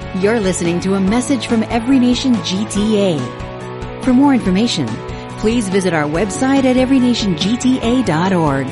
You're listening to a message from Every Nation GTA. For more information, please visit our website at everynationgta.org.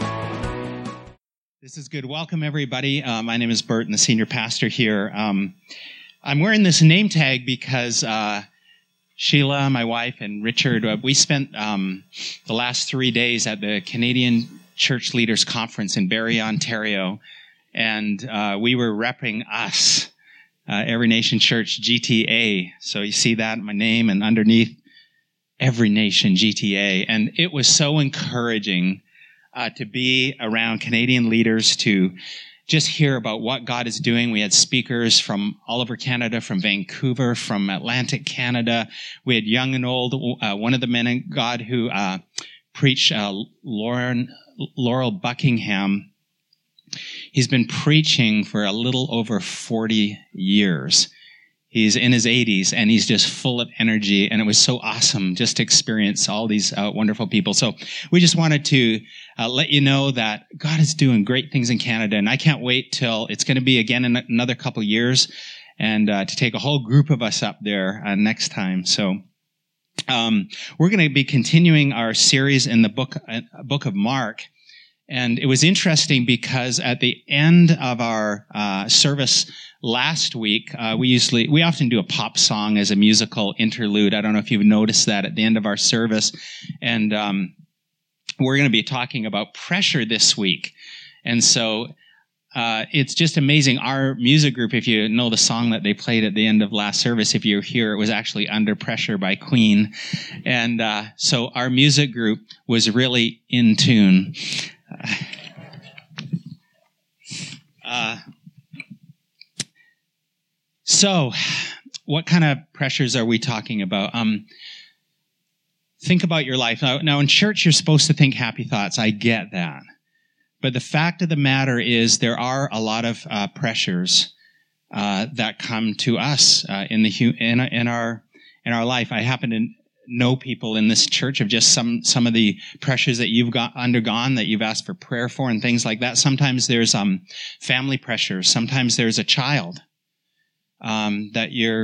This is good. Welcome, everybody. My name is Bert, and the senior pastor here. I'm wearing this name tag because Sheila, my wife, and Richard, we spent the last 3 days at the Canadian Church Leaders Conference in Barrie, Ontario, and we were repping us, Every Nation Church GTA. So you see that, my name, and underneath, Every Nation GTA. And it was so encouraging to be around Canadian leaders, to just hear about what God is doing. We had speakers from all over Canada, from Vancouver, from Atlantic Canada. We had young and old. One of the men in God who preached, Laurel Buckingham, he's been preaching for a little over 40 years. He's in his 80s, and he's just full of energy, and it was so awesome just to experience all these wonderful people. So we just wanted to let you know that God is doing great things in Canada, and I can't wait till it's going to be again in another couple years, and to take a whole group of us up there next time. So we're going to be continuing our series in the book of Mark. And it was interesting because at the end of our service last week, we often do a pop song as a musical interlude. I don't know if you've noticed that at the end of our service. And we're going to be talking about pressure this week. And so it's just amazing. Our music group, if you know the song that they played at the end of last service, if you're here, it was actually Under Pressure by Queen. And so our music group was really in tune. So, what kind of pressures are we talking about? Think about your life. Now, in church, you're supposed to think happy thoughts. I get that. But the fact of the matter is there are a lot of pressures that come to us in our life. I happen to know people in this church of just some of the pressures that you've undergone, that you've asked for prayer for, and things like that. Sometimes there's family pressures. Sometimes there's a child that you're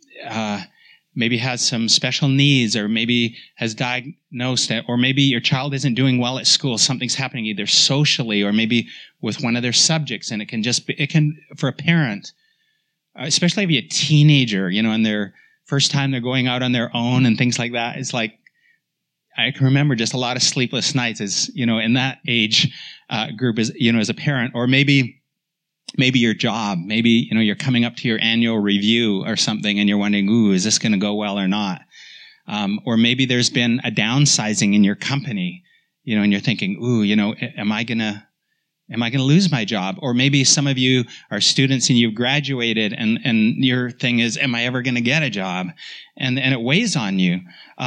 maybe has some special needs, or maybe has diagnosed it, or maybe your child isn't doing well at school. Something's happening either socially or maybe with one of their subjects, and it can for a parent, especially if you're a teenager, and their first time they're going out on their own and things like that. It's like, I can remember just a lot of sleepless nights as, in that age group as a parent. Or maybe your job, maybe, you're coming up to your annual review or something and you're wondering, is this going to go well or not? Or maybe there's been a downsizing in your company, and you're thinking, am I going to lose my job? Or maybe some of you are students and you've graduated and your thing is, am I ever going to get a job? And it weighs on you.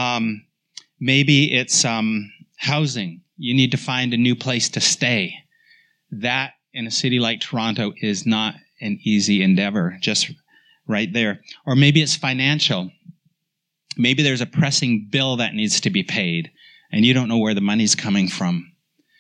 Maybe it's housing. You need to find a new place to stay. That in a city like Toronto is not an easy endeavor, just right there. Or maybe it's financial. Maybe there's a pressing bill that needs to be paid and you don't know where the money's coming from.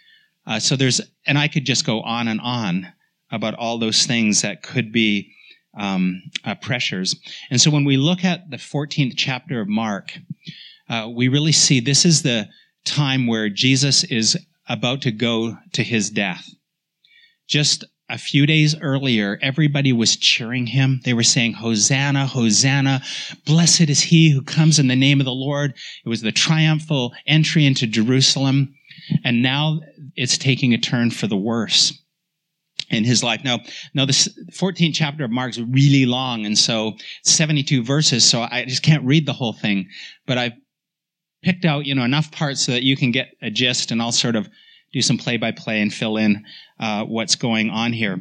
And I could just go on and on about all those things that could be pressures. And so when we look at the 14th chapter of Mark, we really see this is the time where Jesus is about to go to his death. Just a few days earlier, everybody was cheering him. They were saying, Hosanna, Hosanna, blessed is he who comes in the name of the Lord. It was the triumphal entry into Jerusalem. And now it's taking a turn for the worse in his life. Now this 14th chapter of Mark is really long, and so 72 verses, so I just can't read the whole thing. But I've picked out, enough parts so that you can get a gist, and I'll sort of do some play-by-play and fill in what's going on here.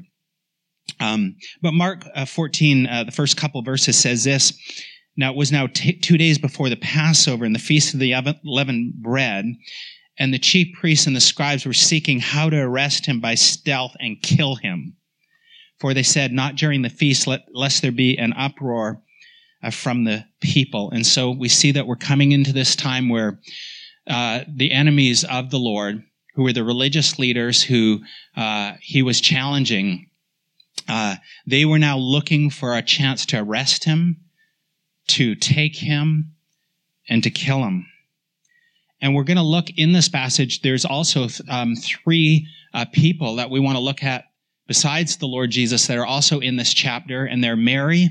But Mark 14, the first couple verses says this. Now it was 2 days before the Passover and the Feast of the Unleavened Bread, and the chief priests and the scribes were seeking how to arrest him by stealth and kill him. For they said, not during the feast, lest there be an uproar from the people. And so we see that we're coming into this time where the enemies of the Lord, who were the religious leaders who he was challenging, They were now looking for a chance to arrest him, to take him, and to kill him. And we're going to look in this passage. There's also three people that we want to look at besides the Lord Jesus that are also in this chapter. And they're Mary,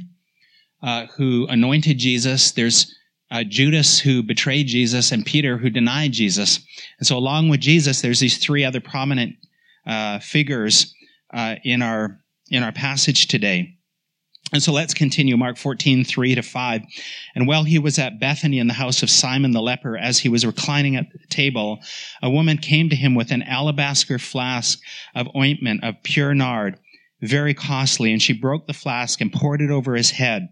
who anointed Jesus. There's Judas, who betrayed Jesus, and Peter, who denied Jesus. And so along with Jesus, there's these three other prominent figures in our passage today. And so let's continue, Mark 14, 3-5. And while he was at Bethany in the house of Simon the leper, as he was reclining at the table, a woman came to him with an alabaster flask of ointment of pure nard, very costly, and she broke the flask and poured it over his head.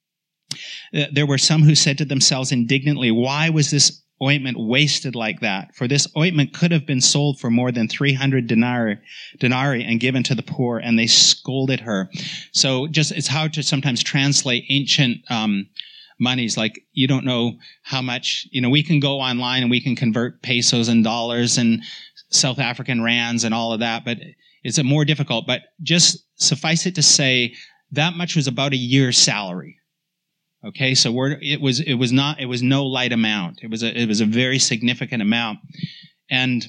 There were some who said to themselves indignantly, "Why was this ointment wasted like that? For this ointment could have been sold for more than 300 denarii and given to the poor." And they scolded her. So it's hard to sometimes translate ancient monies. Like, you don't know how much, we can go online and we can convert pesos and dollars and South African rands and all of that, but it's more difficult. But just suffice it to say that much was about a year's salary. Okay, so it was no light amount. It was a very significant amount. And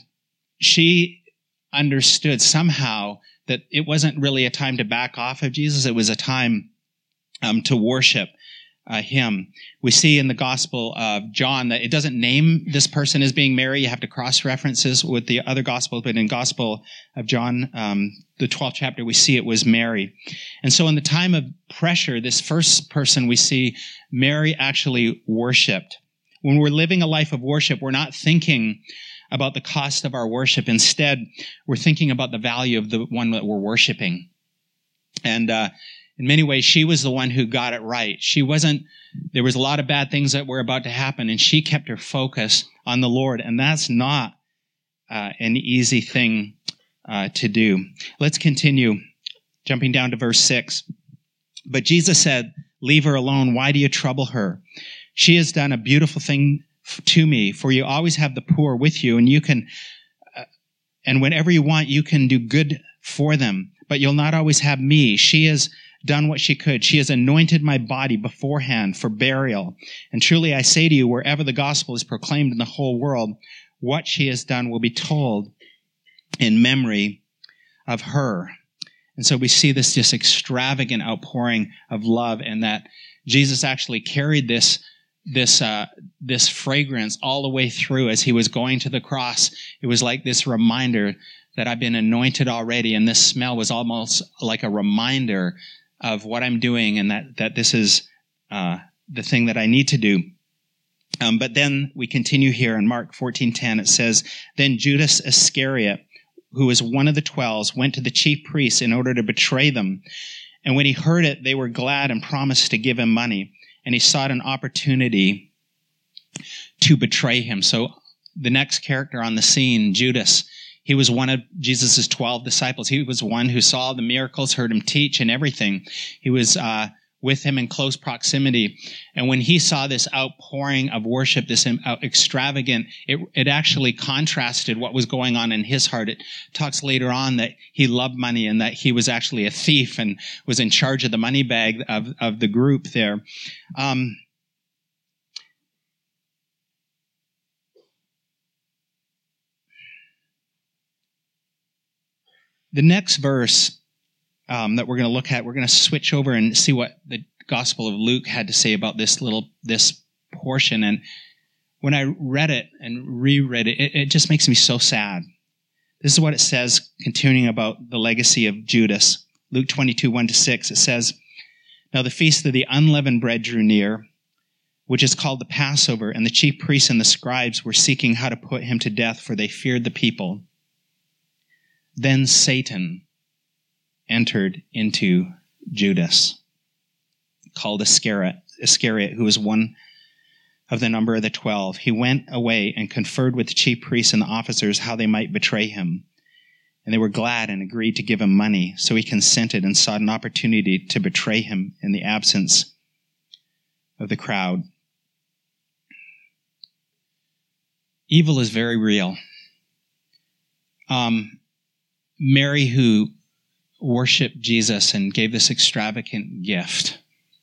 she understood somehow that it wasn't really a time to back off of Jesus. It was a time to worship him. We see in the Gospel of John that it doesn't name this person as being Mary. You have to cross-references with the other Gospels, but in Gospel of John, the 12th chapter, we see it was Mary. And so in the time of pressure, this first person we see, Mary actually worshiped. When we're living a life of worship, we're not thinking about the cost of our worship. Instead, we're thinking about the value of the one that we're worshiping. And in many ways, she was the one who got it right. There was a lot of bad things that were about to happen, and she kept her focus on the Lord. And that's not an easy thing to do. Let's continue, jumping down to verse 6. But Jesus said, "Leave her alone. Why do you trouble her? She has done a beautiful thing to me, for you always have the poor with you, and you can, and whenever you want, you can do good for them. But you'll not always have me. She has done what she could. She has anointed my body beforehand for burial. And truly I say to you, wherever the gospel is proclaimed in the whole world, what she has done will be told in memory of her." And so we see this just extravagant outpouring of love, and that Jesus actually carried this fragrance all the way through as he was going to the cross. It was like this reminder that I've been anointed already, and this smell was almost like a reminder of what I'm doing, and that this is the thing that I need to do. But then we continue here in Mark 14:10. It says, "Then Judas Iscariot, who was one of the 12, went to the chief priests in order to betray them. And when he heard it, they were glad and promised to give him money. And he sought an opportunity to betray him." So the next character on the scene, Judas, he was one of Jesus' 12 disciples. He was one who saw the miracles, heard him teach and everything. He was with him in close proximity. And when he saw this outpouring of worship, this extravagant, it actually contrasted what was going on in his heart. It talks later on that he loved money and that he was actually a thief and was in charge of the money bag of the group there. The next verse that we're going to look at, we're going to switch over and see what the Gospel of Luke had to say about this portion. And when I read it and reread it, it just makes me so sad. This is what it says, continuing about the legacy of Judas. Luke 22, 1-6, it says, "Now the feast of the unleavened bread drew near, which is called the Passover, and the chief priests and the scribes were seeking how to put him to death, for they feared the people. Then Satan entered into Judas, called Iscariot, who was one of the number of the 12. He went away and conferred with the chief priests and the officers how they might betray him. And they were glad and agreed to give him money. So he consented and sought an opportunity to betray him in the absence of the crowd." Evil is very real. Mary, who worshiped Jesus and gave this extravagant gift.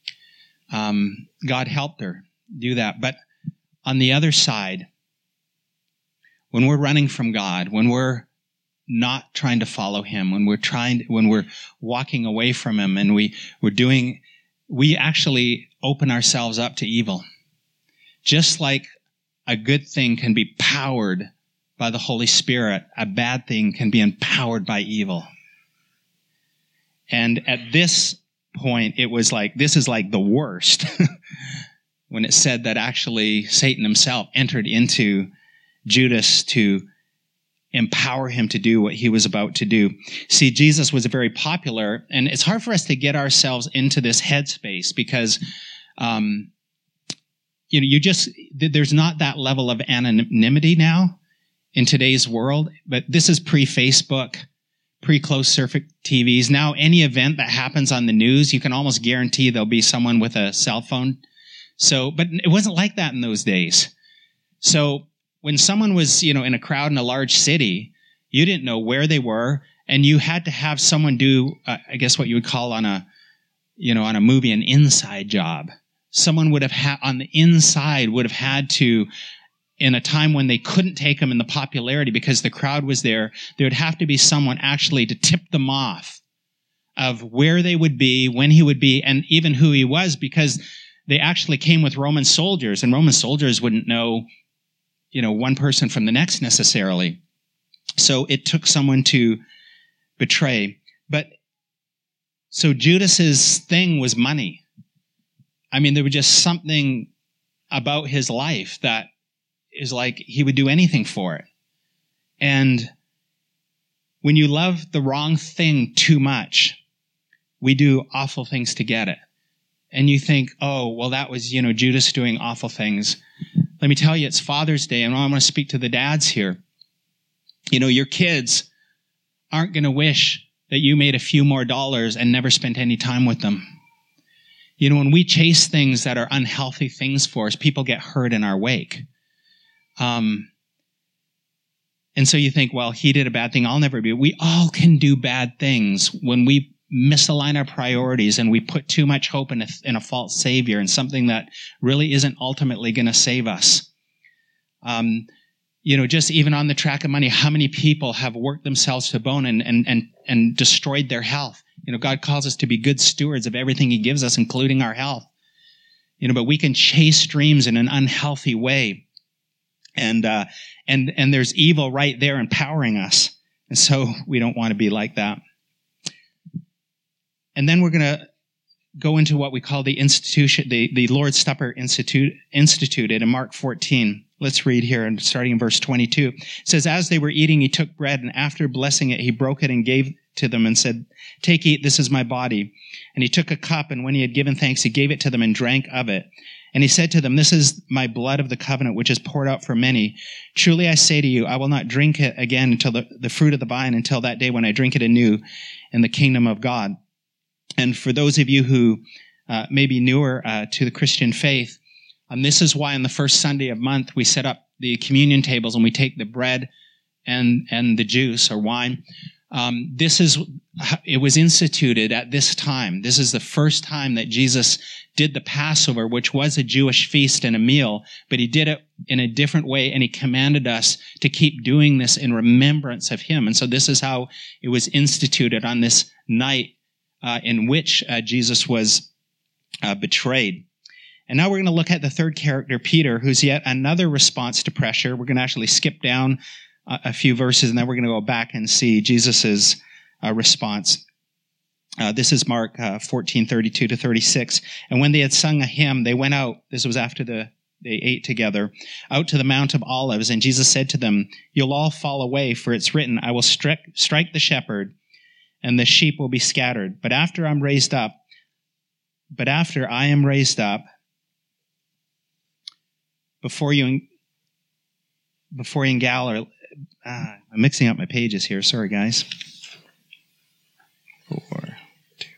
God helped her do that. But on the other side, when we're running from God, when we're not trying to follow him, when we're walking away from him, and we actually open ourselves up to evil. Just like a good thing can be powered by the Holy Spirit, a bad thing can be empowered by evil. And at this point, it was like, this is like the worst. When it said that actually Satan himself entered into Judas to empower him to do what he was about to do. See, Jesus was very popular, and it's hard for us to get ourselves into this headspace because, there's not that level of anonymity now in today's world, but this is pre-Facebook, pre-closed circuit TVs. Now, any event that happens on the news, you can almost guarantee there'll be someone with a cell phone. So, but it wasn't like that in those days. So, when someone was, in a crowd in a large city, you didn't know where they were, and you had to have someone do, I guess what you would call on a movie, an inside job. Someone would have on the inside would have had to, in a time when they couldn't take them in the popularity because the crowd was there would have to be someone actually to tip them off of where they would be, when he would be, and even who he was, because they actually came with Roman soldiers, and Roman soldiers wouldn't know one person from the next necessarily. So it took someone to betray. But so Judas's thing was money. I mean, there was just something about his life that is like he would do anything for it. And when you love the wrong thing too much, we do awful things to get it. And you think, oh, well, that was, Judas doing awful things. Let me tell you, it's Father's Day, and I want to speak to the dads here. Your kids aren't going to wish that you made a few more dollars and never spent any time with them. When we chase things that are unhealthy things for us, people get hurt in our wake. And so you think, well, he did a bad thing, I'll never be. We all can do bad things when we misalign our priorities and we put too much hope in a false savior and something that really isn't ultimately going to save us. Just even on the track of money, how many people have worked themselves to bone and destroyed their health? God calls us to be good stewards of everything he gives us, including our health. But we can chase dreams in an unhealthy way. And there's evil right there empowering us. And so we don't want to be like that. And then we're going to go into what we call the institution, the Lord's Supper instituted in Mark 14. Let's read here, and starting in verse 22. It says, as they were eating, he took bread, and after blessing it, he broke it and gave to them and said, take, eat, this is my body. And he took a cup, and when he had given thanks, he gave it to them and drank of it. And he said to them, this is my blood of the covenant, which is poured out for many. Truly I say to you, I will not drink it again until the fruit of the vine, until that day when I drink it anew in the kingdom of God. And for those of you who may be newer to the Christian faith, this is why on the first Sunday of month we set up the communion tables and we take the bread and the juice or wine. It was instituted at this time. This is the first time that Jesus did the Passover, which was a Jewish feast and a meal, but he did it in a different way, and he commanded us to keep doing this in remembrance of him. And so this is how it was instituted on this night in which Jesus was betrayed. And now we're going to look at the third character, Peter, who's yet another response to pressure. We're going to actually skip down a few verses, and then we're going to go back and see Jesus's response. This is Mark 14:32 to 36. And when they had sung a hymn, they went out. This was after they ate together, out to the Mount of Olives. And Jesus said to them, you'll all fall away, for it's written, I will strike the shepherd, and the sheep will be scattered. But after I am raised up, before you in Galilee, I'm mixing up my pages here. Sorry, guys. 4, 2, 3.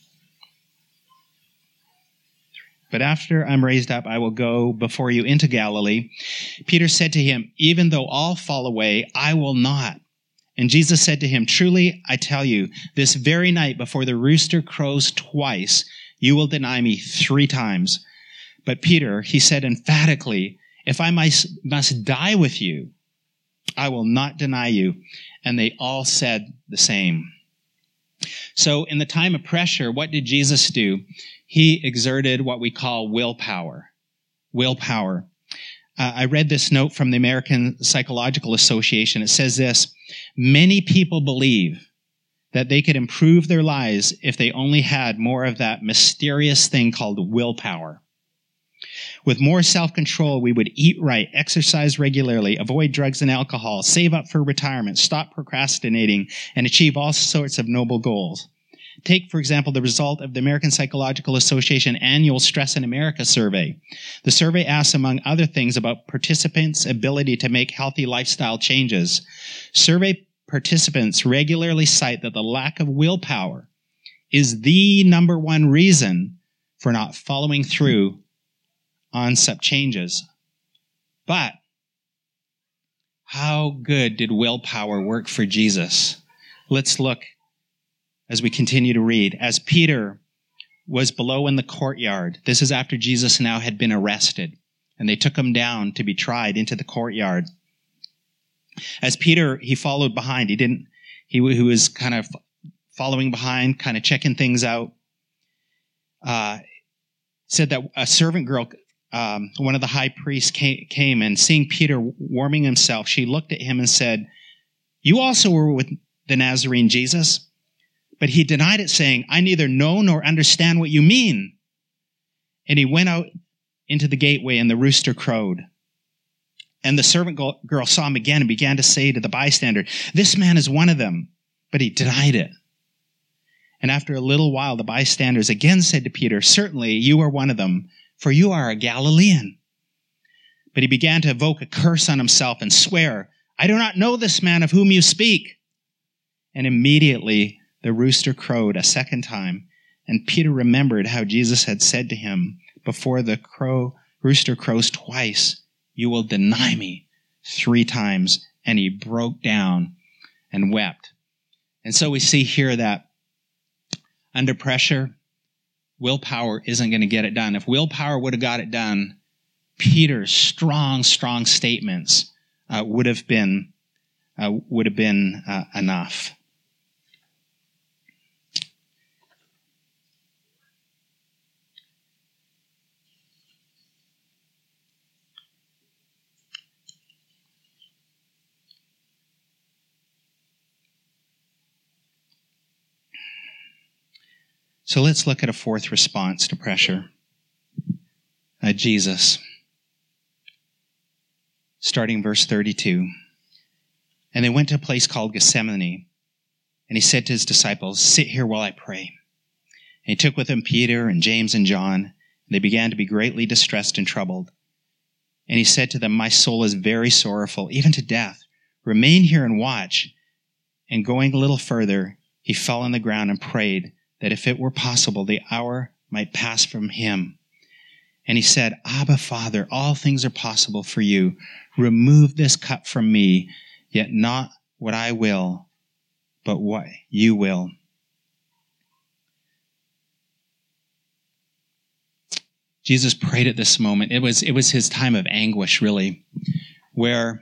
But after I'm raised up, I will go before you into Galilee. Peter said to him, even though all fall away, I will not. And Jesus said to him, "Truly, I tell you, this very night before the rooster crows twice, you will deny me 3 times. But Peter, he said emphatically, if I must die with you, I will not deny you." And they all said the same. So in the time of pressure, what did Jesus do? He exerted what we call willpower. Willpower. I read this note from the American Psychological Association. It says this: many people believe that they could improve their lives if they only had more of that mysterious thing called willpower. With more self-control, we would eat right, exercise regularly, avoid drugs and alcohol, save up for retirement, stop procrastinating, and achieve all sorts of noble goals. Take, for example, the result of the American Psychological Association annual Stress in America survey. The survey asks, among other things, about participants' ability to make healthy lifestyle changes. Survey participants regularly cite that the lack of willpower is the number one reason for not following through on such changes. But how good did willpower work for Jesus? Let's look as we continue to read. As Peter was below in the courtyard, this is after Jesus now had been arrested, and they took him down to be tried into the courtyard. As Peter, he followed behind. He was kind of following behind, kind of checking things out. Said that a servant girl, one of the high priests, came, and seeing Peter warming himself, she looked at him and said, "You also were with the Nazarene Jesus." But he denied it, saying, "I neither know nor understand what you mean." And he went out into the gateway, and the rooster crowed. And the servant girl saw him again and began to say to the bystander, "This man is one of them." But he denied it. And after a little while, the bystanders again said to Peter, "Certainly you are one of them, for you are a Galilean." But he began to evoke a curse on himself and swear, "I do not know this man of whom you speak." And immediately the rooster crowed a second time, and Peter remembered how Jesus had said to him, "Before the rooster crows twice, you will deny me 3 times." And he broke down and wept. And so we see here that under pressure, willpower isn't going to get it done. If willpower would have got it done, Peter's strong statements would have been enough. So let's look at a 4th response to pressure. Jesus. Starting verse 32. And they went to a place called Gethsemane, and he said to his disciples, "Sit here while I pray." And he took with him Peter and James and John, and they began to be greatly distressed and troubled. And he said to them, "My soul is very sorrowful, even to death. Remain here and watch." And going a little further, he fell on the ground and prayed that if it were possible, the hour might pass from him. And he said, "Abba, Father, all things are possible for you. Remove this cup from me, yet not what I will, but what you will." Jesus prayed at this moment. It was his time of anguish, really, where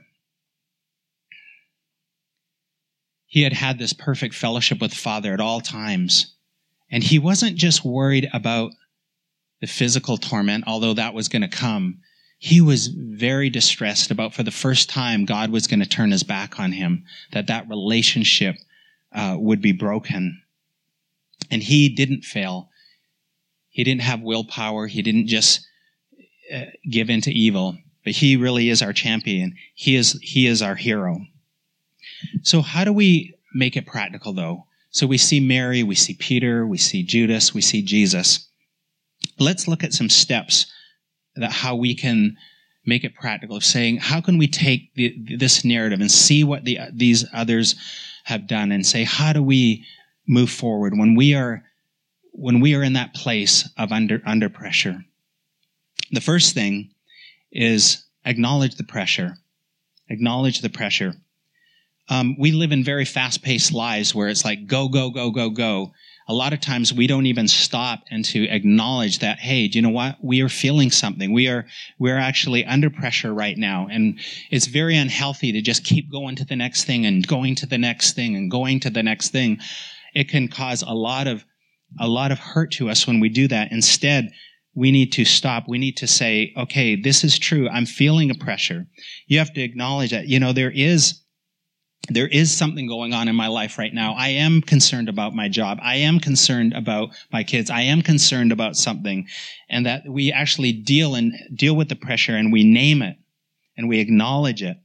he had this perfect fellowship with Father at all times. And he wasn't just worried about the physical torment, although that was going to come. He was very distressed about, for the first time, God was going to turn his back on him, that relationship would be broken. And he didn't fail. He didn't have willpower. He didn't just give in to evil. But he really is our champion. He is our hero. So how do we make it practical, though? So we see Mary, we see Peter, we see Judas, we see Jesus. Let's look at some steps that how we can make it practical, of saying, how can we take this narrative and see what these others have done and say, how do we move forward when we are in that place of under pressure? The first thing is acknowledge the pressure. Acknowledge the pressure. we live in very fast-paced lives where it's like go, go, go, go, go. A lot of times we don't even stop and to acknowledge that, hey, do you know what? We are feeling something. We're actually under pressure right now. And it's very unhealthy to just keep going to the next thing and going to the next thing and going to the next thing. It can cause a lot of hurt to us when we do that. Instead, we need to stop. We need to say, okay, this is true. I'm feeling a pressure. You have to acknowledge that, there is something going on in my life right now. I am concerned about my job. I am concerned about my kids. I am concerned about something. And that we actually deal with the pressure and we name it and we acknowledge it.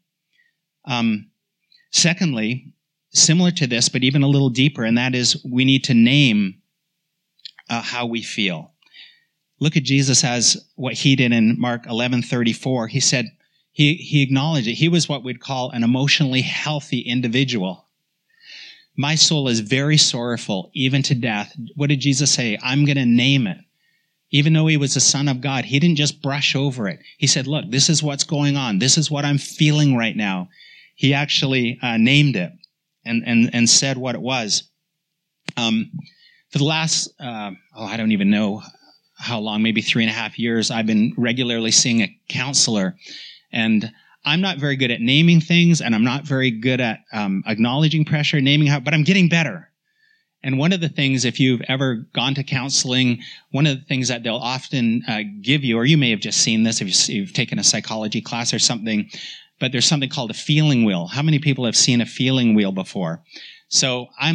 Secondly, similar to this, but even a little deeper, and that is we need to name how we feel. Look at Jesus as what he did in Mark 11:34. He said, He acknowledged it. He was what we'd call an emotionally healthy individual. My soul is very sorrowful, even to death. What did Jesus say? I'm going to name it. Even though he was the Son of God, he didn't just brush over it. He said, look, this is what's going on. This is what I'm feeling right now. He actually named it and said what it was. For the last, I don't even know how long, maybe 3.5 years, I've been regularly seeing a counselor. And I'm not very good at naming things, and I'm not very good at acknowledging pressure, but I'm getting better. And one of the things, if you've ever gone to counseling, one of the things that they'll often give you, or you may have just seen this if you've taken a psychology class or something, but there's something called a feeling wheel. How many people have seen a feeling wheel before? So I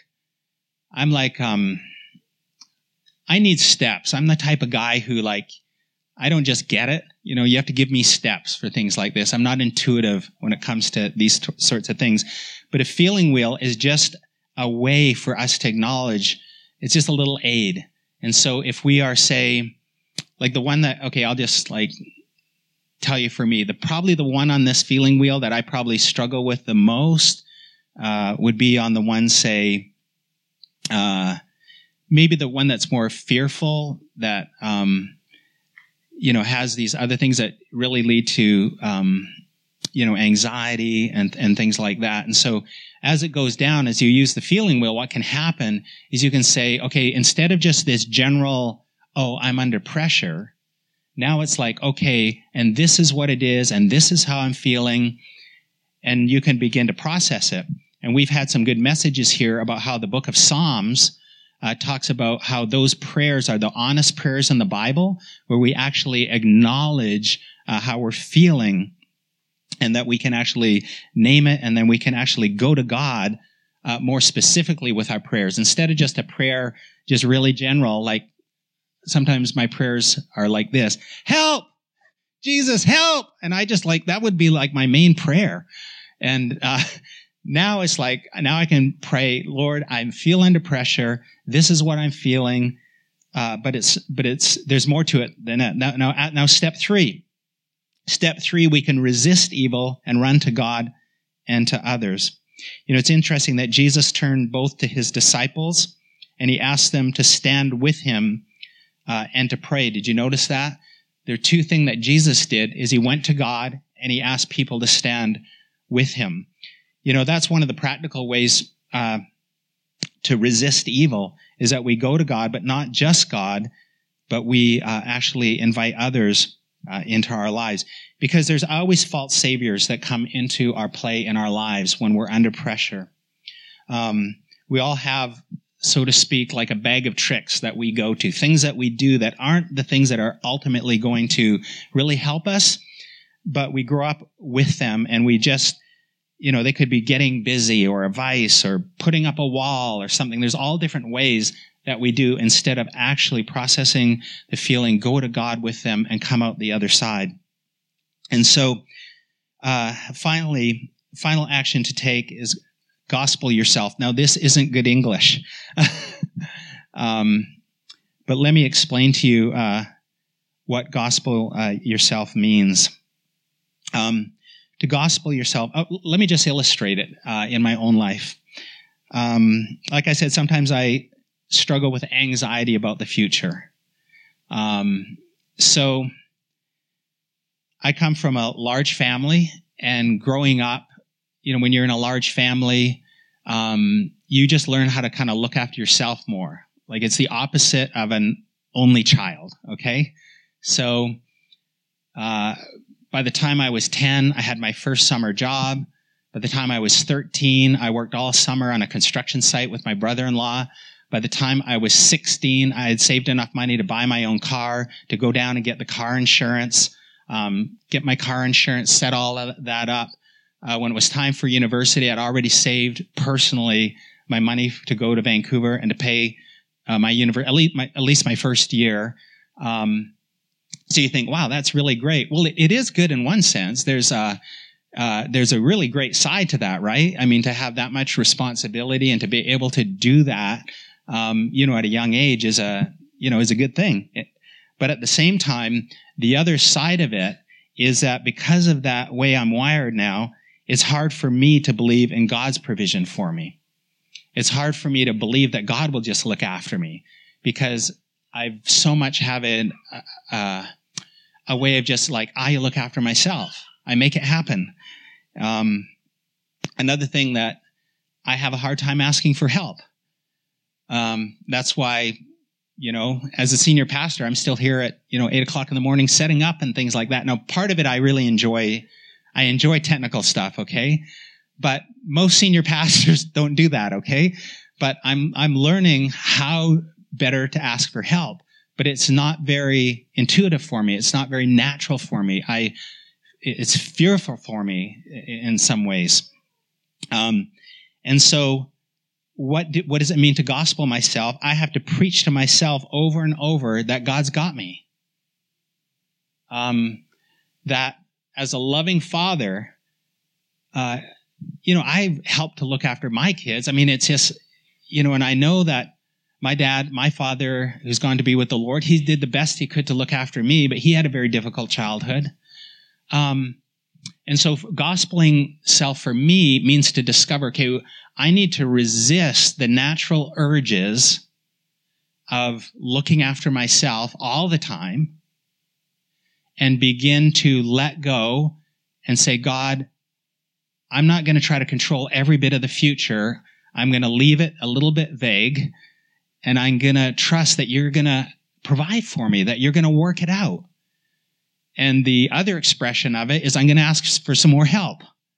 need steps. I'm the type of guy who I don't just get it. You have to give me steps for things like this. I'm not intuitive when it comes to these sorts of things. But a feeling wheel is just a way for us to acknowledge. It's just a little aid. And so if we are, say, like the one that, okay, I'll just tell you for me, probably the one on this feeling wheel that I probably struggle with the most would be on the one, say, maybe the one that's more fearful, that has these other things that really lead to, anxiety and things like that. And so as it goes down, as you use the feeling wheel, what can happen is you can say, okay, instead of just this general, oh, I'm under pressure, now it's like, okay, and this is what it is, and this is how I'm feeling, and you can begin to process it. And we've had some good messages here about how the book of Psalms talks about how those prayers are the honest prayers in the Bible, where we actually acknowledge how we're feeling, and that we can actually name it, and then we can actually go to God more specifically with our prayers. Instead of just a prayer, just really general, like sometimes my prayers are like this: help! Jesus, help! And I just that would be like my main prayer. And now it's now I can pray, Lord, I feel under pressure. This is what I'm feeling. But there's more to it than that. Now step 3. Step 3, we can resist evil and run to God and to others. It's interesting that Jesus turned both to his disciples and he asked them to stand with him and to pray. Did you notice that? There are two things that Jesus did, is he went to God and he asked people to stand with him. That's one of the practical ways to resist evil, is that we go to God, but not just God, but we actually invite others into our lives. Because there's always false saviors that come into our play in our lives when we're under pressure. We all have, so to speak, like a bag of tricks that we go to, things that we do that aren't the things that are ultimately going to really help us, but we grow up with them, and we just, they could be getting busy, or a vice, or putting up a wall or something. There's all different ways that we do, instead of actually processing the feeling, go to God with them, and come out the other side. And so, final action to take is gospel yourself. Now, this isn't good English, but let me explain to you what gospel yourself means. To gospel yourself, let me just illustrate it in my own life. Like I said, sometimes I struggle with anxiety about the future. So I come from a large family, and growing up, when you're in a large family, you just learn how to kind of look after yourself more. Like it's the opposite of an only child, okay? So by the time I was 10, I had my first summer job. By the time I was 13, I worked all summer on a construction site with my brother-in-law. By the time I was 16, I had saved enough money to buy my own car, to go down and get the car insurance, get my car insurance, set all of that up. When it was time for university, I'd already saved personally my money to go to Vancouver and to pay my university, at least my first year. So you think, wow, that's really great. Well, it is good in one sense. There's a really great side to that, right? I mean, to have that much responsibility and to be able to do that, at a young age is a good thing. But at the same time, the other side of it is that because of that way I'm wired now, it's hard for me to believe in God's provision for me. It's hard for me to believe that God will just look after me because I so much have a way of just like, I look after myself. I make it happen. Another thing that I have a hard time asking for help. That's why, as a senior pastor, I'm still here at, 8 o'clock in the morning setting up and things like that. Now, part of it I really enjoy. I enjoy technical stuff, okay? But most senior pastors don't do that, okay? But I'm learning how better to ask for help. But it's not very intuitive for me. It's not very natural for me. It's fearful for me in some ways. And so what does it mean to gospel myself? I have to preach to myself over and over that God's got me. That as a loving father, I've helped to look after my kids. I mean, it's just, and I know that my dad, my father, who's gone to be with the Lord, he did the best he could to look after me, but he had a very difficult childhood. And so gospeling self for me means to discover, okay, I need to resist the natural urges of looking after myself all the time and begin to let go and say, God, I'm not going to try to control every bit of the future. I'm going to leave it a little bit vague, and I'm going to trust that you're going to provide for me, that you're going to work it out. And the other expression of it is I'm going to ask for some more help.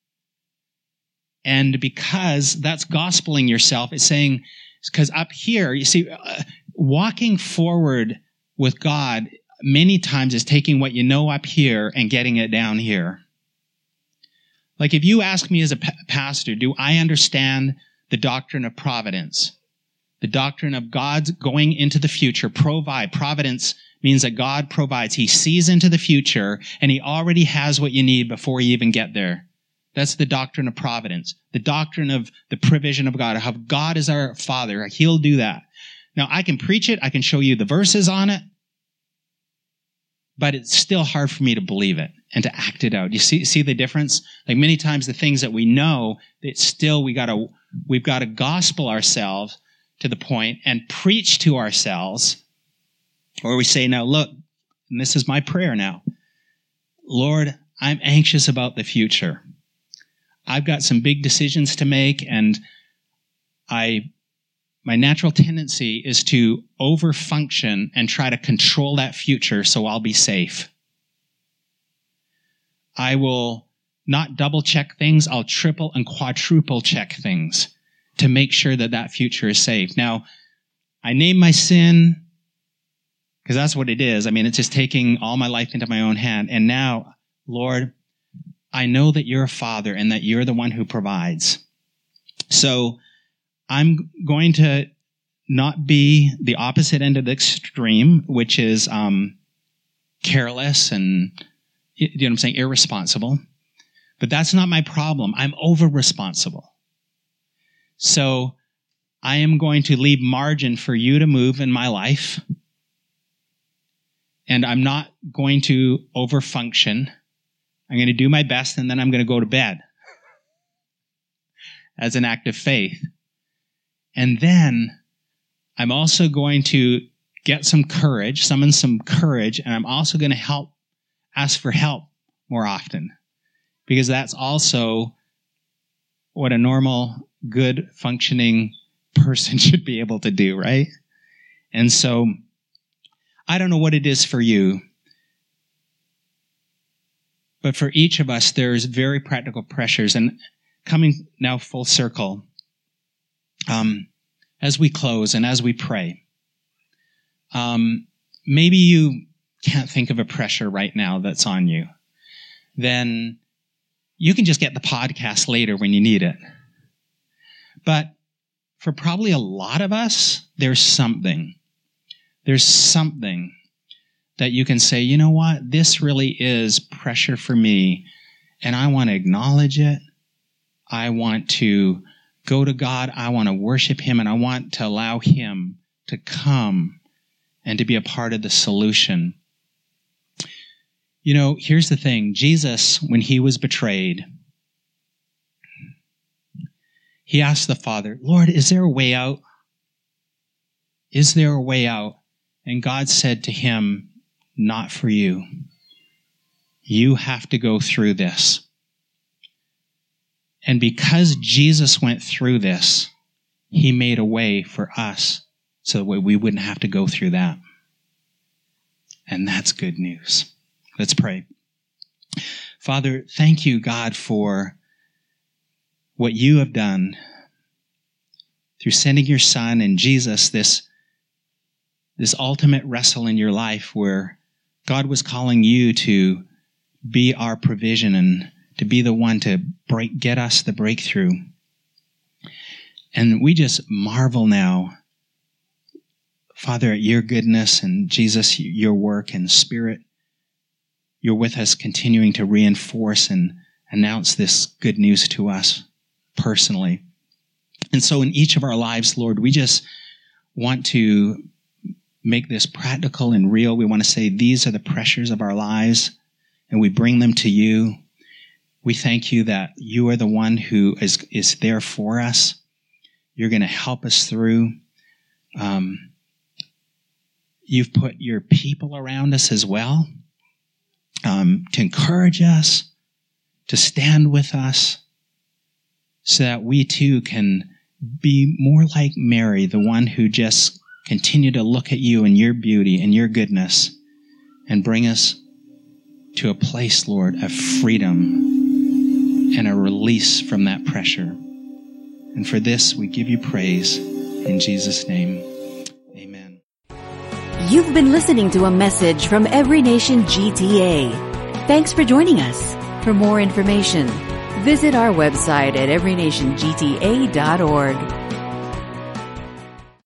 And because that's gospeling yourself, it's saying, because up here, you see, walking forward with God many times is taking what you know up here and getting it down here. Like if you ask me as a pastor, do I understand the doctrine of providence? The doctrine of God's going into the future, providence means that God provides. He sees into the future and he already has what you need before you even get there. That's the doctrine of providence. The doctrine of the provision of God, how God is our Father. He'll do that. Now, I can preach it. I can show you the verses on it. But it's still hard for me to believe it and to act it out. You see the difference? Like many times the things that we know, it's still we've got to gospel ourselves to the point and preach to ourselves. Or we say, now look, and this is my prayer now. Lord, I'm anxious about the future. I've got some big decisions to make, and my natural tendency is to overfunction and try to control that future so I'll be safe. I will not double check things, I'll triple and quadruple check things to make sure that that future is safe. Now, I name my sin because that's what it is. I mean, it's just taking all my life into my own hand. And now, Lord, I know that you're a Father and that you're the one who provides. So I'm going to not be the opposite end of the extreme, which is careless and, you know what I'm saying, irresponsible. But that's not my problem. I'm over-responsible. So I am going to leave margin for you to move in my life. And I'm not going to overfunction. I'm going to do my best, and then I'm going to go to bed as an act of faith. And then I'm also going to get some courage, summon some courage, and I'm also going to ask for help more often. Because that's also what a normal, good, functioning person should be able to do, right? And so, I don't know what it is for you, but for each of us, there's very practical pressures. And coming now full circle, as we close and as we pray, maybe you can't think of a pressure right now that's on you. Then you can just get the podcast later when you need it. But for probably a lot of us, there's something that you can say, you know what, this really is pressure for me, and I want to acknowledge it. I want to go to God. I want to worship Him, and I want to allow Him to come and to be a part of the solution. You know, here's the thing. Jesus, when He was betrayed, He asked the Father, Lord, is there a way out? Is there a way out? And God said to Him, not for you. You have to go through this. And because Jesus went through this, He made a way for us so that we wouldn't have to go through that. And that's good news. Let's pray. Father, thank you, God, for what you have done through sending your Son and Jesus, this ultimate wrestle in your life where God was calling you to be our provision and to be the one to get us the breakthrough. And we just marvel now, Father, at your goodness, and Jesus, your work and Spirit. You're with us, continuing to reinforce and announce this good news to us personally. And so in each of our lives, Lord, we just want to make this practical and real. We want to say these are the pressures of our lives, and we bring them to you. We thank you that you are the one who is there for us. You're going to help us through. You've put your people around us as well, to encourage us, to stand with us, so that we too can be more like Mary, the one who just continued to look at you and your beauty and your goodness and bring us to a place, Lord, of freedom and a release from that pressure. And for this, we give you praise in Jesus' name. Amen. You've been listening to a message from Every Nation GTA. Thanks for joining us. For more information, visit our website at everynationgta.org.